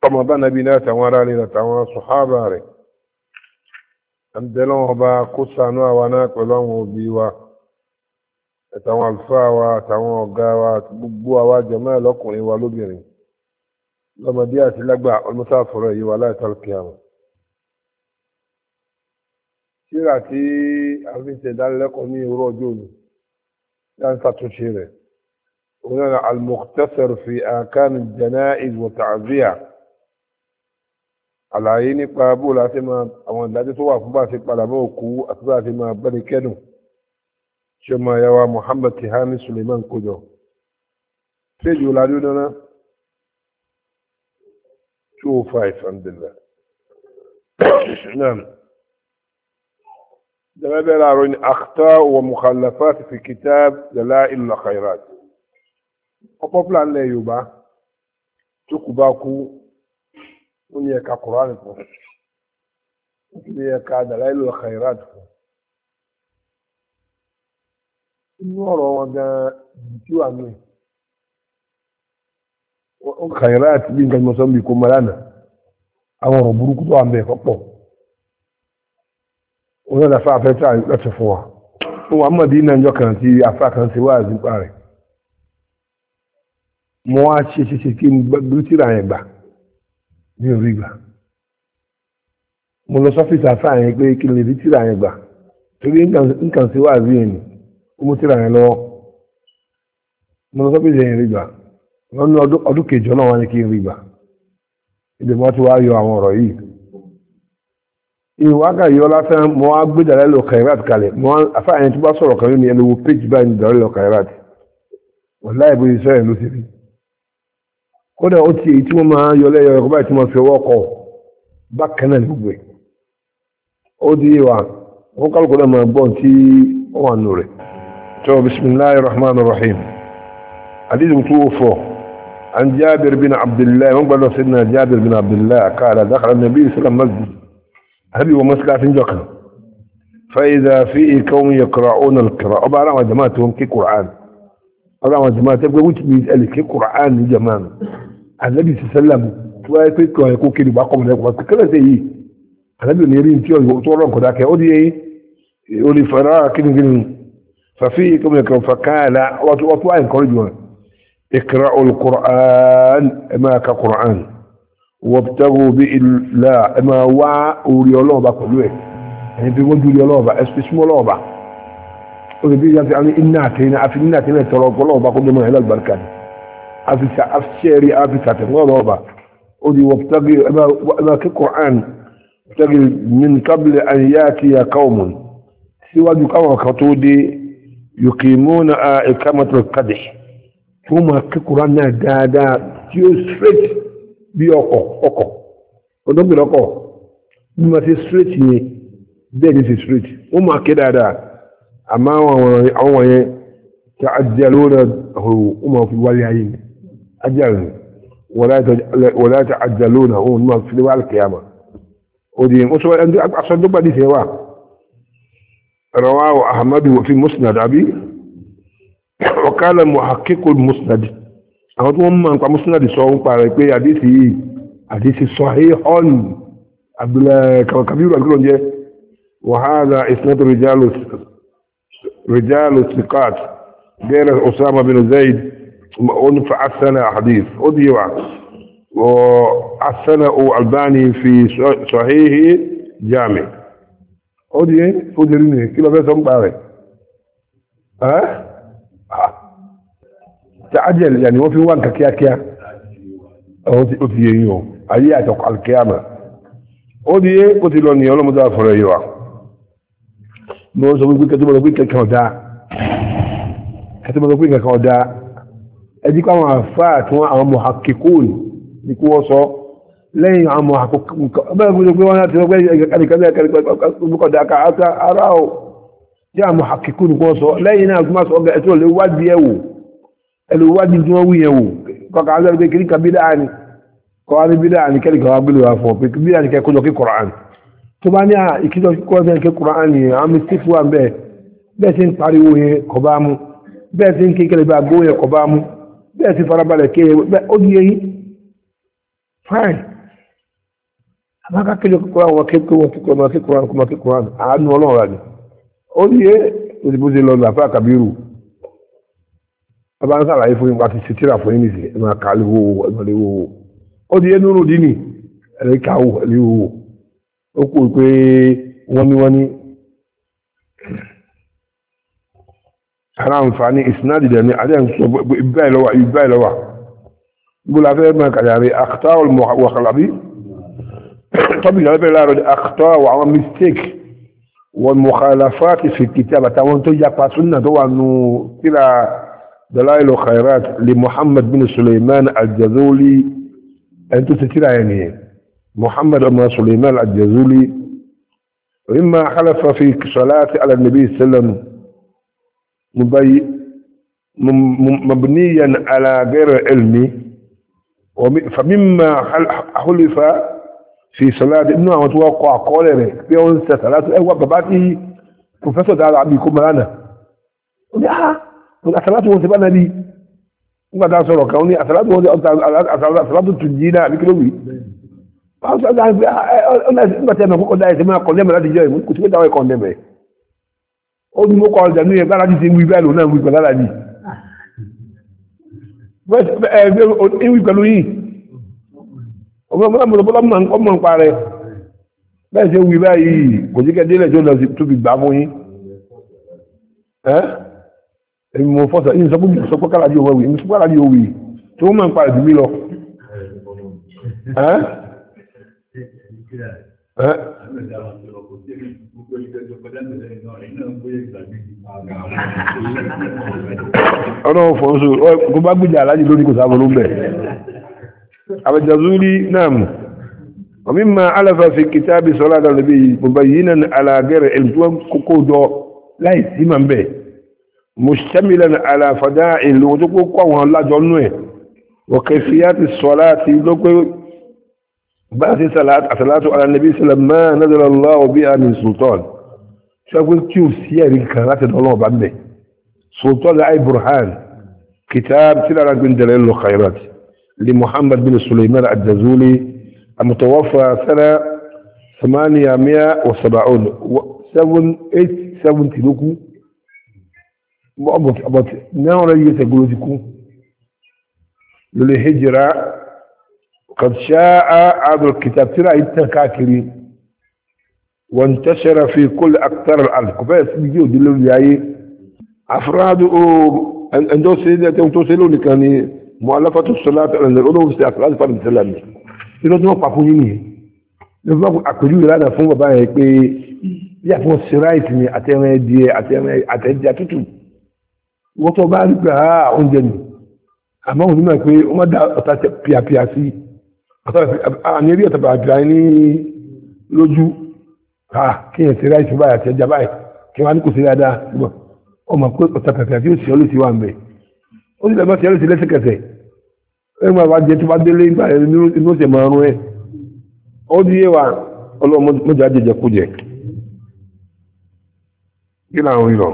ọmọ bá nàbí náà tàwọn ará rẹ̀ tàwọn sọ̀hábà rẹ̀ àbẹ̀lọ́wọ́ bá kó ṣàánú àwa náà pẹ̀lú àwọn òbí wa àtàwọn àlùfáà wa àtàwọn ọ̀gá wa gbogbo àwa jàmáà lọ́kùnrin wa lóbìnrin lọ́mọdé àti lágbà ọlọ́mọsáfọ̀rọ̀ yìí wà láìtàlùkì àwọn síra tí a fi ṣe ìdánilẹ́kọ̀ọ́ ní òwúrọ̀ ọjọ́ òní láti ṣàtúnṣe rẹ̀ òun náà al-mukhtasar fi ahkam al-jana'iz wa ta'ziya àlàyé nípa bó láti máa àwọn ìdájọ́ tó wà fún bá ṣe padà mọ́ òkú àti bá ṣe máa bẹ́ni kẹ́dùn ṣe máa yàwá Muhammad Tihani Suleiman kójọ péjì oládó náà 205 alhamdulillah náà جماعة العرون أخطاء ومخلفات في كتاب دلائل الخيرات أقول عن لا يبا تكباكو ونيكا قرآن ونيكا دلائل الخيرات النور ودا جيتو عني الخيرات بين كان مسمى كمالانا أو ربروكو تو عم بيفقو wọ́n lọ́dà fáfẹ́ tí a lọ́tọ̀ fún wa fún wa mọ̀dí náà jọ kàn tí afá kan ti wá àzípa rẹ̀ mọ́ wá ṣe kí n gbé tíra yẹn gbà ní orí gbà mo lọ sọ́fíìsì afá yẹn pé kí n lè rí tíra yẹn gbà torí nǹkan sí wá àzí yẹn ni ó mú tíra yẹn lọ́wọ́ mo lọ sọ́fíìsì yẹn rí gbà wọ́n ní ọdún kejì náà wọ́n ní kí n rí gbà ibi mo ti wá yọ àwọn ọ̀rọ̀ yìí ìwákà yọ lásán mọ́ á gbé dàlẹ́ khairat kalẹ̀ mọ́ afáàyàn tó bá sọ̀rọ̀ kan ní ẹlẹ́wọ̀ péjì báyìí ní dàlẹ́ khairat wọ́n láì bóyá sọ́yẹ̀ ló ti rí kódà ó ti èyí tí wọ́n máa yọ lẹ́yọ ẹ̀kọ́ báyìí tí wọ́n fi ọwọ́ kọ bákan náà gbogbo ẹ̀ ó di wa wọ́n kálukú náà máa gbọ́n tí ó wà nù rẹ̀ tó bismillahir rahmanir rahim hadith tó fọ́ an Jabir bin Abdullah wọ́n gbọ́dọ̀ sidna Jabir bin Abdullah qala dakhala an-nabi sallallahu alaihi wasallam هذه ومسكات جوكا فإذا في قوم يقرؤون القراءة أبا رأى جماعتهم كقرآن أبا جماعة يقول وش بيسأل كقرآن جماعة النبي صلى الله عليه وسلم يقول كده باقوم يقول كلا زي النبي يرين تيو يقولون كذاك يقول فراء كده ففي قوم يقرؤون فقال وطوائن كورجون اقرأوا القرآن ما كقرآن وابتغوا بالله اما وا اوري الله با pẹ̀lú ẹ̀ ẹni bí wọ́n dúró الله ba especially الله ba o bí ya fi inna tena tọrọ Allah ba ko de mo helal barkan afi sa afsheri afi sa tọrọ Allah ba o di wabtaghi ma ka Qur'an wabtaghi min qabl an yati qaumun siwaju kawa ka to de yuqimuna iqamatul qadh kuma ka Qur'an na dada tí ó straight bí ọkọ̀ ọdọ́gbìn ọkọ̀ bí ma ṣe straight yẹn bẹ́ẹ̀ ni ṣe straight wọ́n máa ké dáadáa àmọ́ àwọn wọ̀nyẹn tí ajẹ́lú rẹ̀ wọ́n máa fi wálé ayé ni ajẹ́lú wọ́n láti ajẹ́lú náà wọ́n máa fi wálé kìyàmà òdì wọ́n sọ ẹni asọ́dọ́gbà ní ṣe wà rawahu ahmadu fi musnad àbí وقال محقق المسند àwọn tí wọ́n máa ń pa mùsùlùmí sọ ń parẹ́ pé àdísì sahihun abdullahi kabiru agbẹ́rún jẹ́ wàhálà isnad rijalu siqat gẹ́rẹ̀ Osama bin Zaid wọ́n fa asana hadith ó di wà wọ́n asana o Albani fi sahihi jami ó di rí ní kí lọ fẹ́ sọ ń parẹ́ تعجل يعني وفي وانك كيا او تي يو اي اتوقع القيامه ودي قتلوني ولا مضافر ايوا مو سو بيقول كتب لو كودا ادي كما فات àwọn muhakkikun ni ko so lẹ́yìn àwọn muhakkikun ba gbogbo pé wọ́n ti gbé ko da ka ara o ya muhakkikun ko so lẹ́yìn náà kuma so ga to le wadi ewo ẹlùwádìí tí wọ́n wí yẹn wò kọ́kọ́ azẹ́rẹ́ pé kìríkà bídá ní kọ́wá ní bídá ní kẹ́lìkà wá gbílò wá fún ọ pé bídá ní kẹ́kọ́jọ kí Kùránì tó bá ní ìkíjọ kíkọ́ bẹ́ẹ̀ kí Kùránì àwọn mistake wà bẹ́ẹ̀ bẹ́ẹ̀ tí ń pariwo yẹn kò bá mú bẹ́ẹ̀ tí ń kékeré bá gbó yẹn kò bá mú bẹ́ẹ̀ tí farabalẹ̀ ké ó di yẹn fine ما كاكل القرآن وكيف القرآن عنه والله يعني قولي ايه وزي الله لفا كبيرو أبا نسأل عيفو يمكن تستيرا فوينيسي ما كالهو قولي ايه نورو ديني ẹ̀ríkàwò ẹ̀lẹ́wò ó kò pé wọ́n ní ara àǹfààní ìsinádì dẹ̀ ní adẹ́ǹsọ ìbáìlọ́wà gbọ́lá fẹ́ mẹ́ kàyàrí àkítàwò wàkàlàbí tọ́bí ìjọba láàrọ̀ àkítàwò àwọn mistake wọn mukhalafati fi kitab àtàwọn tó yapa súnnà tó wà nù kíra dalailu khairat li Muhammad bin Sulaiman al-Jazuli ẹni tó ti kíra ẹni محمد بن سليمان الجزولي وإما حلف في صلاة على النبي صلى الله عليه وسلم مبنيا على غير علمي فمما حلف في صلاة إنه متوقع قوله بيون صلاة أيوة بباتي بروفيسور ده عم يكون معنا الصلاة وانتبهنا دي وقد أصروا كوني الصلاة تنجينا بكلوي nígbà tí ẹmọ kọ́kọ́ dáyé tí máa kọ̀ndẹ́mẹ̀ láti jẹ́ ìmú kò tí ó dáwọ́ kọ̀ndẹ́mẹ̀ ó ní mú kọ́ ọ̀dẹ̀ ní ẹgbẹ́ alájí ti ń wí bẹ́ẹ̀ lò náà wí pẹ̀lú alájí ìwí pẹ̀lú yìí ọmọ ń parẹ́ bẹ́ẹ̀ ṣe wí báyìí kò sí kẹ́dẹ́lẹ̀ tó lọ sí tó fi gbà fún yín èmi mo fọ́sọ̀ yìí sọ pé kálájí òwò wì mí sọ pé kálájí òwì tí wọ́n máa ń parẹ́ jù mí lọ ọlọ́wọ́ fọ́nsù kó bá gbìjà alájì lórí kò sáàbọ̀ ló bẹ̀ àbẹ̀jàzúrí náà mú ومما ألف في كتاب صلاة النبي مبينا على غير الجوان كوكودو لا يسمى به مشتملا على فضائل وتقوى الله جنوه وكيفيات الصلاة بعد صلاة على النبي صلى الله عليه وسلم ما نزل الله بها من سلطان شاكل تشوف سياري كانت الله بعده سلطان أي برهان كتاب سلالة من دليل الخيرات لمحمد بن سليمان الجزولي المتوفى سنة 870 تلوكو أبط نعم يتقول تكو للهجرة قد شاء هذا الكتاب ترى التكاكري وانتشر في كل أكثر الأرض كفاية بيجيو دلو جاي أفراد عندو سيدة توصلوا لكان مؤلفة الصلاة على الأولو في أفراد فرد السلام إنه تنوى قفوني لذلك أكجو لنا فهم بابا يفهم السرايتني أتمنى أتتو وطبعا بها عندني أما هو ما يقول وما دا أتى بياسي àní rí ọ̀tọ̀ bàbá ní lójú kí ẹ̀ sí ráìsì báyìí àti ẹja báyìí kí wọ́n á ní kò sí dáadáa ṣùgbọ́n ọmọ pé ọ̀tọ̀ pẹ̀pẹ̀ àti òsì olóòsì wà ń bẹ̀ ó sì lọ́mọ sí olóòsì lẹ́sẹ̀kẹsẹ̀ ẹ̀ máa bá jẹ tó bá délé nígbà inú ọ̀sẹ̀ máa rún ẹ̀ ó di yé wa ọlọ́mọdé jẹjẹ kú jẹ kí làwọn ìlọ.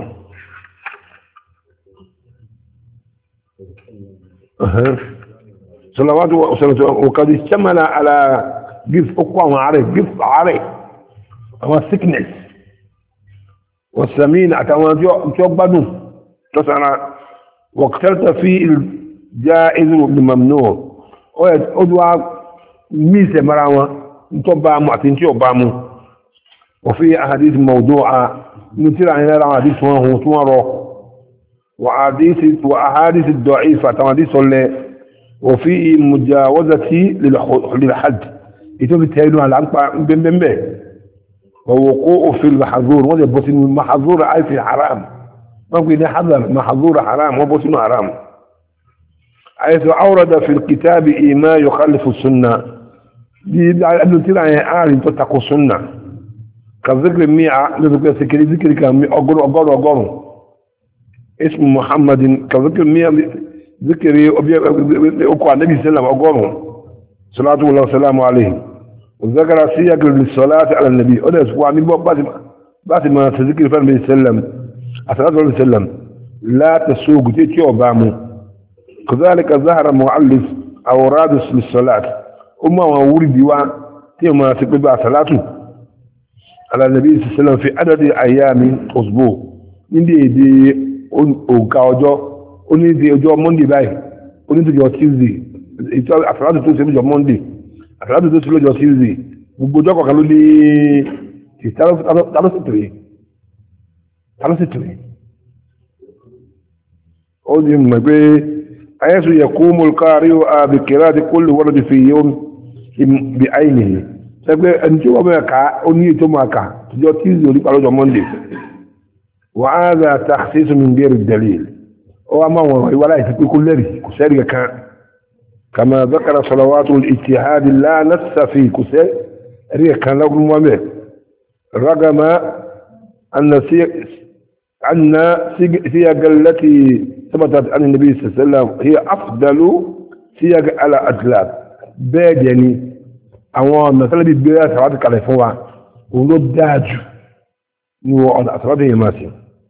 صلوات وقد اشتمل على جف أقوى وعرف جف عرف هو سكنس والسمين أتوان جوبانو تسعنا واقتلت في الجائز والممنوع أدوى ميسة مراوة نتوبامو أتنتيو بامو وفي أحاديث موضوعة نتير عن الحديث وأحاديث الضعيفة تحديث وفي مجاوزة للحد يتم التهيئ على العنقى بمبه ووقوع في المحظور وده بسن المحظور عايز في حرام ممكن يحضر محظور حرام وبسن حرام حيث أورد في الكتاب ما يخالف السنة لأنه تلع عالم تتقوا السنة كذكر الميعة ذكر كان أقول اسم محمد كذكر الميعة ذكري أقوى النبي صلى الله عليه وسلم صلاة الله وسلام عليه وذكر سياق للصلاة على النبي أولا أسبوع من بعد ما تذكر فان النبي صلى الله عليه وسلم صلى الله عليه وسلم لا تسوق تيتيو بامو كذلك ظهر مؤلف أوراد للصلاة أما ورد ما تبقى صلاته على النبي صلى الله عليه وسلم في عدد أيام أسبوع دي أوكاوجو oni di ọjọ́ monday báyìí oni di ọjọ́ tuesday ìtọ́ àfẹ́láàdù tó ṣe lọ́jọ́ monday àfẹ́láàdù tó ṣe lọ́jọ́ tuesday gbogbo ọjọ́ kọ̀ọ̀kan ló ní tálọ́sìtìrì ó di mọ̀ pé ayẹ́sù yẹ kó mọ́lùkárí àbìkẹ́rẹ́ àti kó lè wọ́n di fi yóò bí àìní ṣẹgbẹ́ ẹni tí wọ́n bẹ̀rẹ̀ ká ó ní ètò máa kà ọjọ́ tuesday onípa lọ́jọ́ monday wàhálà tàxísù min ghairi dalil وما ولا يتقول كل كسر كما ذكر صلوات الاجتهاد لا نفس في كسر كان له المؤمن رغم أن سياق التي ثبتت عن النبي صلى الله عليه وسلم هي أفضل سياق على أطلاق بعد يعني أوان مثلا بيبيع سواد كاليفوا ولو داج نو أسراد يماسي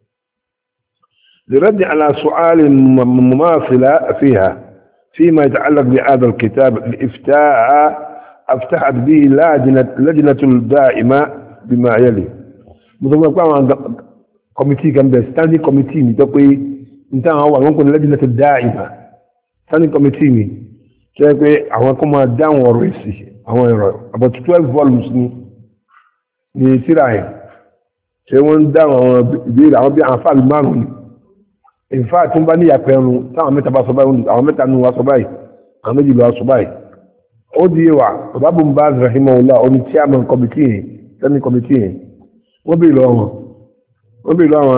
لرد على سؤال مماثلة فيها فيما يتعلق بهذا الكتاب الإفتاء أفتحت به لجنة دائمة بما يلي مثل ما كوميتي كان بستاندي كوميتي نتقي انتهى هو ممكن لجنة الدائمة ستاندي كوميتي تقول àwọn kó máa dáhùn ọ̀rọ̀ èsì àwọn ẹ̀rọ about 12 volumes ní tírà ẹ̀ ṣe wọ́n ń dáhùn àwọn ìbéèrè àwọn bí àǹfààní márùn-ún in fact tún bá ní àpẹẹrun táwọn mẹ́ta bá sọ báyìí àwọn mẹ́ta nù wá sọ báyìí àwọn méjì lọ sọ báyìí ó di wà ọ̀bábùn bá rahimahullah oní chairman committee yẹn sẹ́ni committee yẹn wọ́n bí lọ àwọn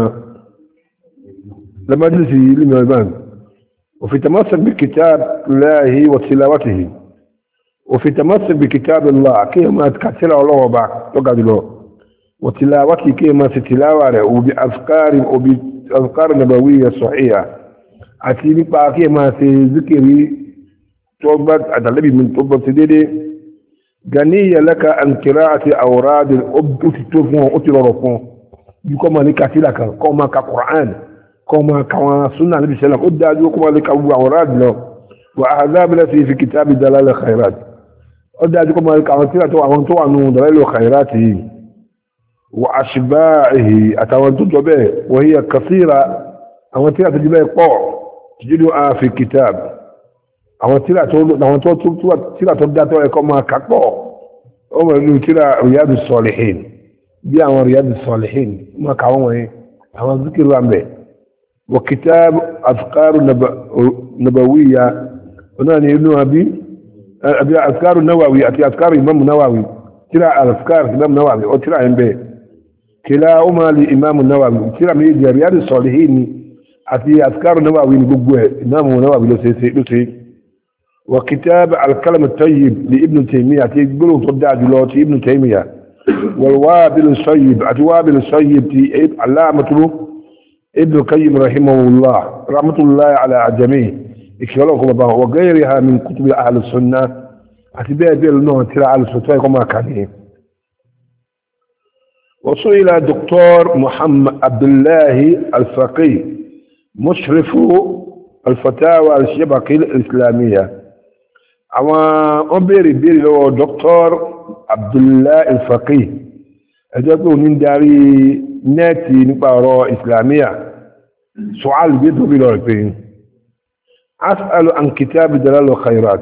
lẹ́mọ́dúnsì ilé mìíràn báyìí وفي تمسك بكتاب الله وتلاوته وفي تمسك بكتاب الله كما تكثر الله وبعد وقعد له وتلاوته كما تتلاوه وبأذكار نبوية صحيحة أتيني باقي ما في ذكري توبة أدلبي من توبة سديدي غنية لك عن قراءة أوراد الأب تتوفون وتلورفون يكما لك لك كما كقرآن كما كما سنة النبي صلى الله عليه وسلم أدى كما لك أوراد له وأعذاب التي في كتاب دلال الخيرات أدى كما لك أوراد دلال الخيرات وأشباعه أتوانتج به وهي كثيرة أوانتها تجيبها قوع تجدها في كتاب أوانتها تبدأ كما كقوع أوانتها رياض الصالحين بيعوا رياض الصالحين ما كعوه أوان ذكر عن به وكتاب أذكار نبوية ونعني ابن أبي أذكار النووي أتي أذكار الإمام النووي ترى أذكار الإمام النووي وترى عن به كلاهما لإمام النووي ترى من رياض الصالحين أتي أذكار النووي نقوله إمام النووي لسي وكتاب الكلام الطيب لابن تيمية أتي يقولوا صدع جلوتي ابن تيمية والوابل الصيب أتي وابل الصيب علامة ابن القيم رحمه الله رحمة الله على جميع إكرامكم وغيرها من كتب أهل السنة أتباع بيرنوه ترى على السنة كما كان وسئل الدكتور محمد عبد الله الفقيه مشرف الفتاوى الشبكة الإسلامية أما بيري له دكتور عبد الله الفقيه أجابه من داري ناتي نقرأ إسلامية سؤال بيده بلوربين أسأل عن كتاب دلال الخيرات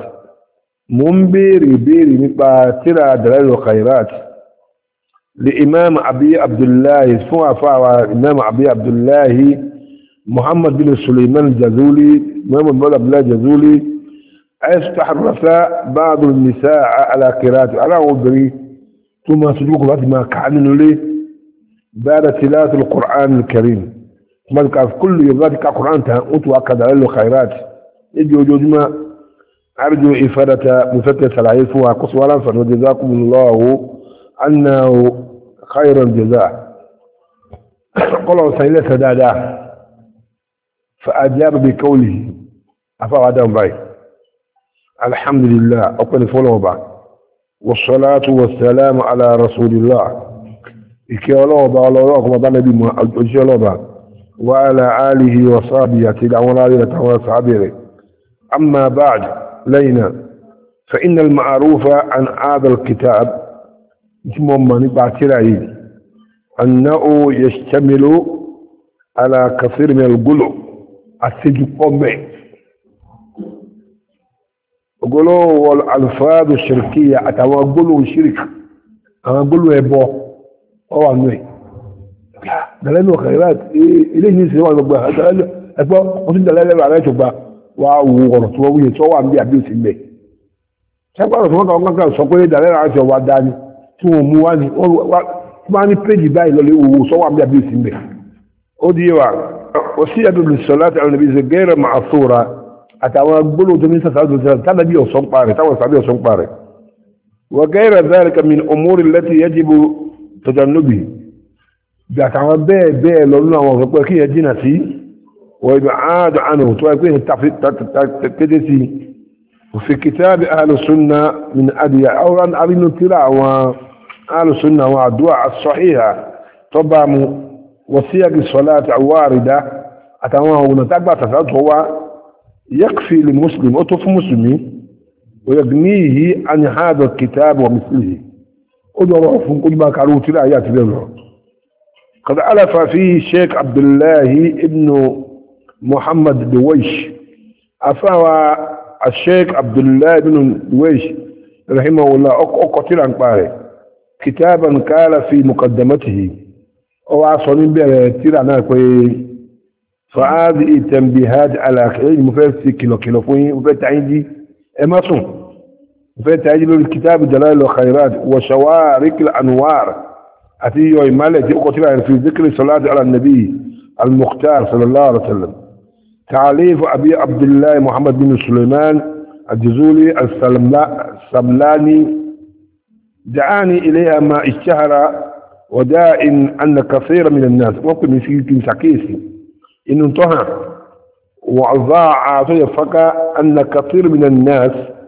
بيري نقرأ ترى دلال الخيرات لإمام أبي عبد الله فوافا إمام أبي عبد الله محمد بن سليمان الجزولي محمد بن عبد الله الجزولي استحرف بعض النساء على قراءته على غبري ثم سجوك بعد ما كعنوا لي بعد تلاوة القرآن الكريم ما في كل يبغى قرآن تهنئت وأكد له خيرات يجي وجودنا أرجو إفادة مفتش العيف وقصوالا فنجزاكم الله أنه خير الجزاء قالوا سيلة سدادا فأجاب بقوله أفعدهم باي الحمد لله أقول فولو بعد والصلاة والسلام على رسول الله إكي الله وضع نبي وعلى آله وصحبه يتدعون عليه وصحبه أما بعد لينا فإن المعروف عن هذا الكتاب من باعتراض أنه يشتمل على كثير من القلوب السجقوم قلوا والألفاظ الشركية أتوا قلوا الشرك أنا قلوا يبو أو عنوي دلالة خيرات إليه نسيوا يبقى دلالة أبو قصد دلالة على يبقى وغرط ووية سواء عن بيع بيوت الله سأقول رسولك وقال سأقول دلالة على يبقى داني ثم مواني ومعني بيجي باي للي سواء عن بيع بيوت الله أوديوا وسيئة بالصلاة على النبي غير معصورة أتوا قلوا دمين سأسأل تنبي وصنقاري توا سعبي وصنقاري وغير ذلك من أمور التي يجب تجنبه بأتوا بيه لولا وكي يجينا فيه ويبعاد عنه توقيه تكدسي وفي كتاب أهل السنة من أدية أولا أبين التلاع وأهل السنة والدعاء الصحيحة طبعا وسيق الصلاة واردة أتوا ونتقبع تسأل هو يكفي للمسلم أطف مسلمي ويغنيه عن هذا الكتاب ومثله أدعو كل ما كانوا تلا آيات الله قد ألف فيه الشيخ عبد الله ابن محمد دويش أفوى الشيخ عبد الله بن دويش رحمه الله أقتل عن قاره كتابا قال في مقدمته وعصرين بيرتير كوي فهذه تنبيهات على علم مفسر كيلو فوين وفتعيدي اماسون وفتعيدي الكتاب دلائل الخيرات وشوارق الانوار اتيو مالك قتل في ذكر الصلاه على النبي المختار صلى الله عليه وسلم تعليف ابي عبد الله محمد بن سليمان الجزولي السملاني دعاني اليها ما اشتهر وداء ان كثير من الناس ممكن يسكن سكيسي إن انتهى وضاع يفقى أن كثير من الناس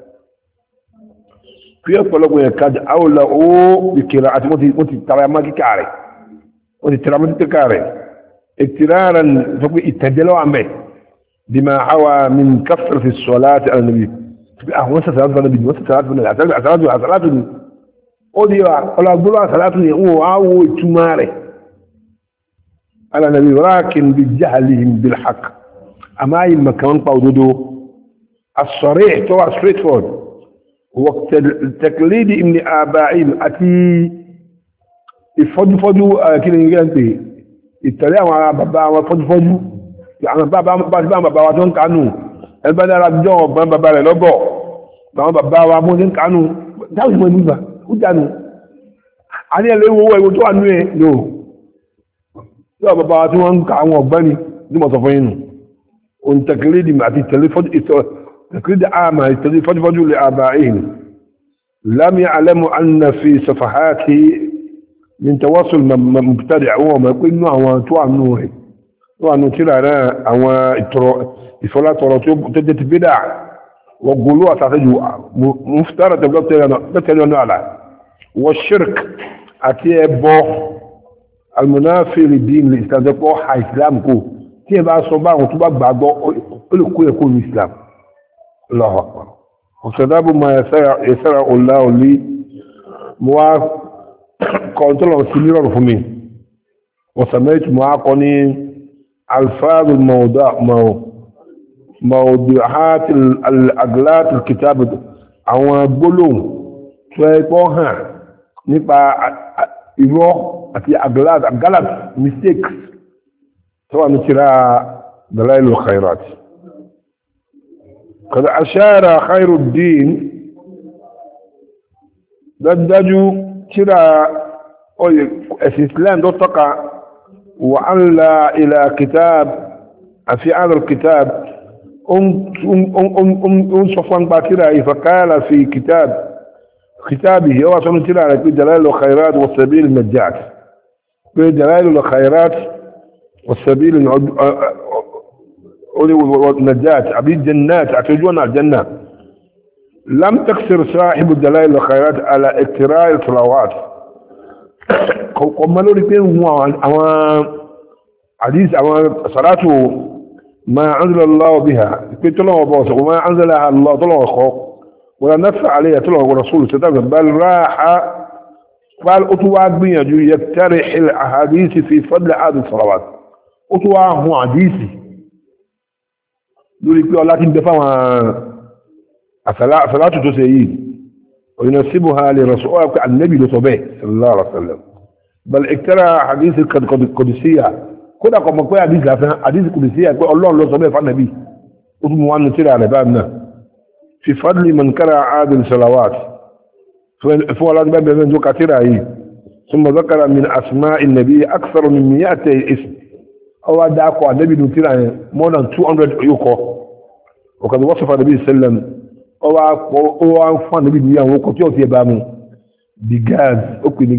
في أطلق يكاد أولئوا بكراءة متترامة كاري متترامة كاري اضطرارا اتجلوا عنه بما حوى من كثرة في الصلاة على النبي وسط ثلاثة النبي وسط ثلاثة أوديوا ولا أقولوا ثلاثة أو تماري على النبي ولكن بجهلهم بالحق أما إما كمان قودوا الصريح توا straight forward وقت التقليد من آبائهم أتي يفضوا كده يجي يتريقوا على بابا وفضوا يعني بابا واتون كانوا البدل الجو بابا لوجو بابا وامون كانوا ده مو مبا وجانوا علي اللي هو يوتو انو نو yóò bàbá tí wọ́n ń ka àwọn ọ̀gbẹ́ni ní mọ̀sọ̀ fún inú ohun tẹ̀kìlìdì àti tẹ̀kìlìdì àmà ìtẹ̀lifọ́júfọ́jú lè àbá ìhìn lámì alẹ́mù anna fi sọfàhátì ní tẹwọ́sùn mọ̀pútàdì àwọn ọmọ pé inú àwọn tó ànú rẹ̀ tó ànú tíra náà àwọn ìfọlátọrọ tó jẹ́ ti bídà wọ́n gòló àtàtẹ́jù mufutara tẹ̀lẹ́tẹ̀lẹ́ náà àlà wọ́n shirk àti ẹbọ المنافي للدين الإسلام ده قوة إسلام كو كيف بقى صباح وطباق بعضه قلوا كو يكون الإسلام الله أكبر وسبب ما يسرع الله لي قلت له سمير رفمين وسميت معاقني ألفاظ موضوعات الأغلاط الكتاب أو بلوم تلاقوها نبقى إيوه àti agalat mistakes tó wà ní tírà دلائل الخيرات قد أشار خير الدين دجاجو ترى الإسلام دو تقع وعلى إلى كتاب في هذا الكتاب صفوان باكرة فقال في كتابه هو سنترى دلائل الخيرات والسبيل النجات دلائل الخيرات والسبيل والنجات عبيد جنات أتجونا الجنة لم تكسر صاحب دلائل الخيرات على اقتراء الصلوات قمالوا لكين هو حديث صلاته ما أنزل الله بها قلت له وما أنزلها الله طلعه ولا نفع عليه طلع ورسوله ستبقى بل راح قال أطوى بيجو يقترح الأحاديث في فضل هذه الصلوات أطوى هو حديثي يقول لك لكن دفع صلاة تسيين وينسبها لرسول النبي لصبيه صلى الله عليه وسلم بل اقترح حديث القدسية كنا كما قوي حديث القدسية يقول الله لو صبيه فالنبي أطوى عنه ترى على بابنا في فضل من كرع هذه الصلوات فولا باب من ذو كثيرة ثم ذكر من أسماء النبي أكثر من 100 اسم أو دعكوا النبي نتيرا more than 200 يوكو وقد وصف النبي صلى الله عليه وسلم أو أنفع النبي نيان وكو تيوتي بامو بغاز أكوي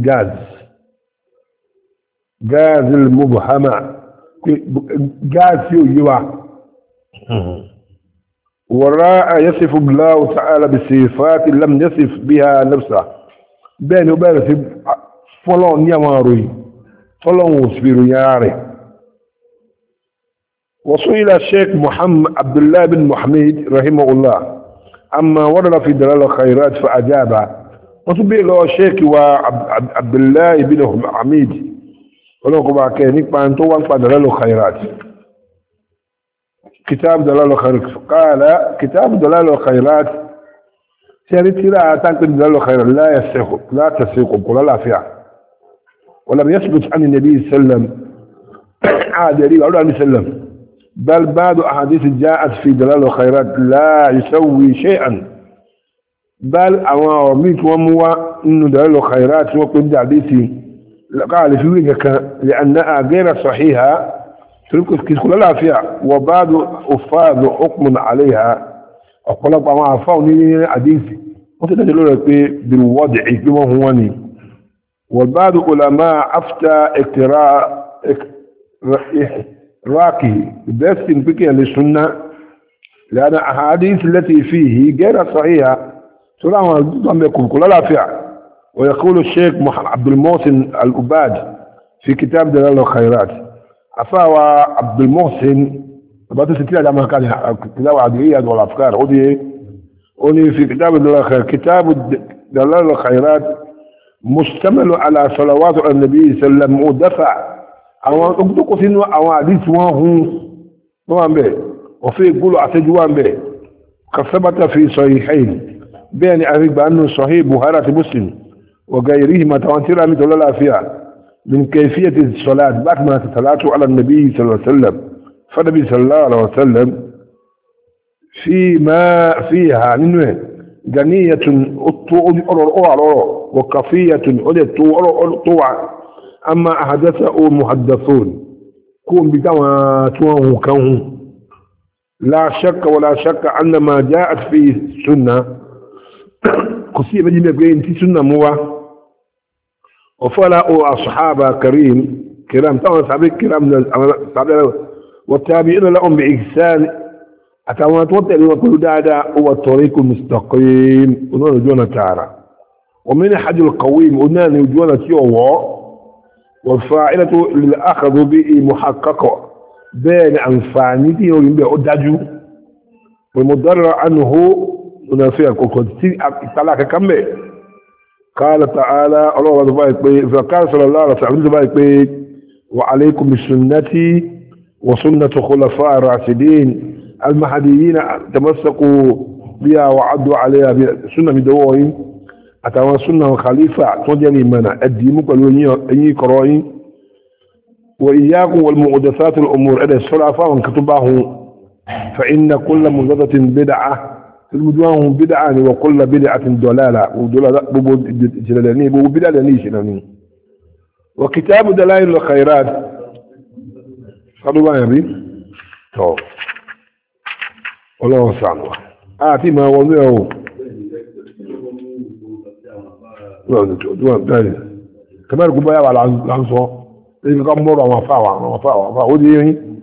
غاز المبهمة غاز يوا وراء يصف الله تعالى بصفات لم يصف بها نفسه بين وبين فلان يماري فلان وصبر ياري وسئل الشيخ محمد عبد الله بن محمد رحمه الله أما ورد في دلال الخيرات فأجاب وسئل له الشيخ وعبد الله بن محمد ولو كما كان يقبل أن دلال الخيرات كتاب دلال الخيرات قال كتاب دلال الخيرات سيرت لا تنقل دلال الخيرات لا تسيق قل لا فيها ولم يثبت عن النبي صلى الله عليه وسلم عاد يريد عليه وسلم بل بعض أحاديث جاءت في دلال الخيرات لا يسوي شيئا بل أواميت وموا إنه دلال الخيرات وقد حديثي قال في وجهك لأنها غير صحيحة تركز كل لا فيها وبعض أفاض حكم عليها أقول ما عفوني حديثي وتدلوا لك بالوضع كما هواني والبعض علماء أفتى اقتراء راكي بس بك للسنة لأن الأحاديث التي فيه غير صحيحة سلام ضم يكون كل لا فيها ويقول الشيخ محمد عبد المحسن الأباد في كتاب دلال الخيرات أفاوى عبد المحسن بعد ستين لما كان كتاب عدلية والأفكار أولي في كتاب دلال الخيرات مشتمل على صلوات النبي صلى الله عليه وسلم ودفع أو أقدق سنو أو عديث وهم به وفي يقولوا أتجوان به كثبت في صحيحين بين أريد بأنه صحيح بخاري مسلم وغيرهما تواتر مثل الله فيها من كيفية الصلاة بعد ما تتلاته على النبي صلى الله عليه وسلم فالنبي صلى الله عليه وسلم فيما فيها منه غنية وكفية أما أحدثه محدثون كون بكما تواه كونه لا شك ولا شك أن ما جاءت في السنة قصية بجمع بين في سنة مواه وفلا أصحاب كرام طبعا صحابي كرام والتابعين لهم بإحسان أتوات وطئ وكل دادا هو الطريق المستقيم ونرجونا تعالى ومن حج القويم ونرجونا تيوه والفاعلة للأخذ به محققة بين أنفانيته وينبع الدجو والمضرر عنه منافيا كنتي اطلاق كمل قال تعالى الله فقال صلى الله عليه وسلم وعليكم بسنتي وسنة خلفاء الراشدين المهديين تمسكوا بها وعدوا عليها سنة بدوين أتوا سنة خليفة تجني منا الدين قالوا أي قرائن وإياكم والمحدثات الأمور إذا السلفاء وكتبه فإن كل محدثة بدعة المدوان بدعة وكل بدعة ضلالة وكتاب دلائل الخيرات قالوا يا بي تو والله سبحانه آتي ما وضعه كمان كبايا على العنصر إذا كان مرة وفاوة ودي